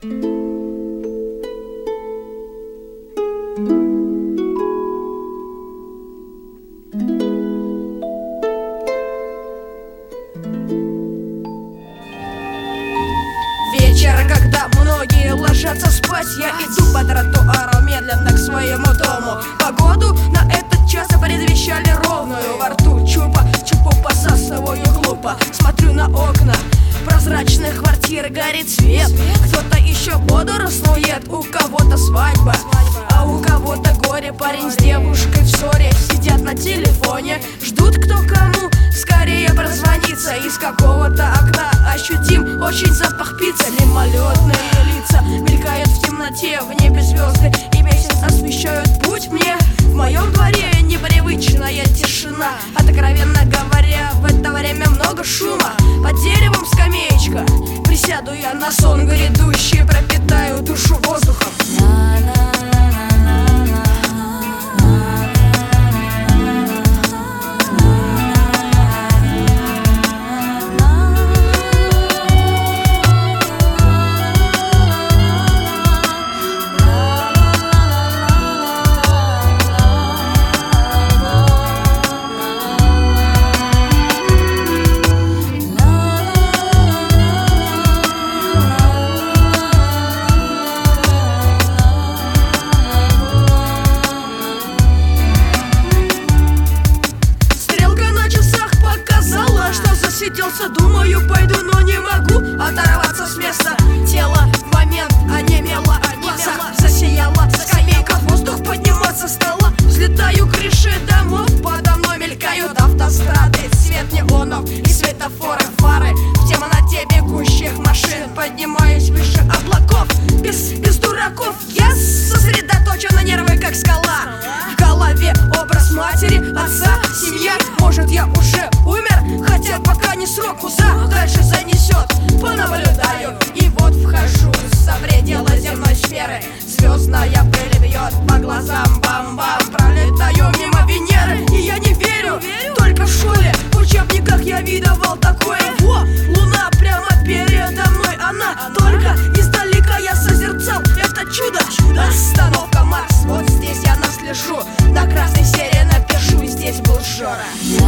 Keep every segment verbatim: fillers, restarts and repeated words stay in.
Вечер, когда многие ложатся спать, я иду по тротуару медленно к своему дому. Погоду на этот час предвещали ровную. Во рту чупа, чупу посасываю глупо. Смотрю на окна прозрачных квартир, горит свет. Кто-то еще бодрствует, у кого-то свадьба, а у кого-то горе. Парень с девушкой в ссоре сидят на телефоне, ждут кто кому скорее прозвониться. Из какого-то окна ощутим очень запах пиццы. Мимолетные лица мелькают в темноте, в небе звезды и месяц освещают путь мне. В моем дворе непривычная тишина, откровенно говоря, в это время много шума. Под деревом скамеечка, присяду я на сон грядущий, пропитаю душу воздухом. Думаю, пойду, но не могу оторваться с места. Тело в момент онемело, глаза засияло. Скамейка, воздух подниматься стала. Взлетаю к крыше домов, подо мной мелькают автострады. Свет неонов и светофоры, фары в темноте бегущих машин. Поднимаюсь выше облаков, без, без дураков. Я сосредоточен на нервы, как скала. В голове образ матери, отца, семья. Может, я уже умер, хотя пока не срок, куда дальше занесет. Понаблюдаю, и вот вхожу за пределы земной сферы. Звездная пыль бьет по глазам, бам-бам. Пролетаю мимо Венеры, и я не верю. Только в школе, в учебниках я видывал такое. Во, луна прямо передо мной, она только издалека я созерцал это чудо. Остановка Марс, вот здесь я наслежу. На красной серии напишу, здесь был Жора.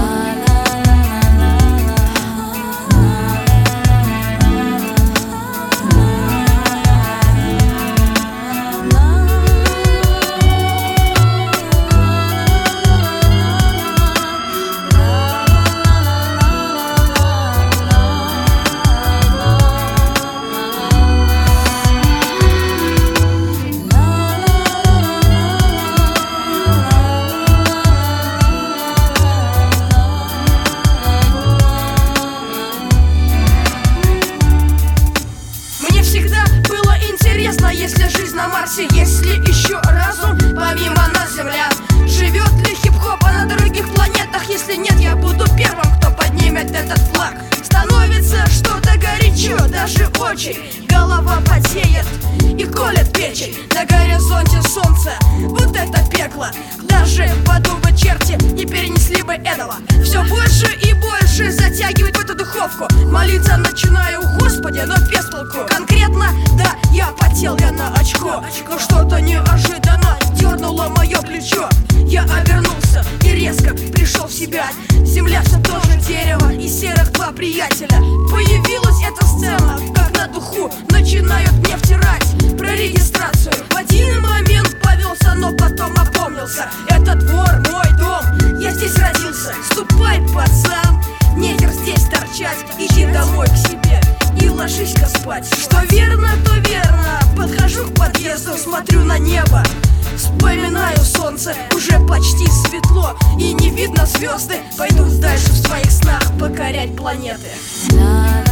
Если жизнь на Марсе, есть ли еще разум помимо нас, Земля? Живет ли хип-хоп на других планетах? Если нет, я буду первым, кто поднимет этот флаг. Становится что-то горячо, даже очень. Голова потеет и колет печень. На горизонте солнце, вот это пекло. Даже подумать черти не перенесли бы этого. Все больше и больше затягивает в эту духовку. Молиться начинаю, Господи, но без толку. Конкретно, да, я потел, я на очко. Но что-то неожиданно дернуло мое плечо. Я обернулся и резко пришел в себя. Земля все тоже дерево и серых два приятеля. Появилась эта сцена, как на духу начинают мне втирать про регистрацию. В один момент повелся, но потом опомнился. Это двор, мой дом, я здесь родился. Ступай, пацан, нехер здесь торчать. Иди домой к себе и ложись-ка спать. Что верно, то верно. Подхожу к подъезду, смотрю на небо, вспоминаю солнце, уже почти светло и не видно звезды. Пойду дальше в своих снах покорять планеты.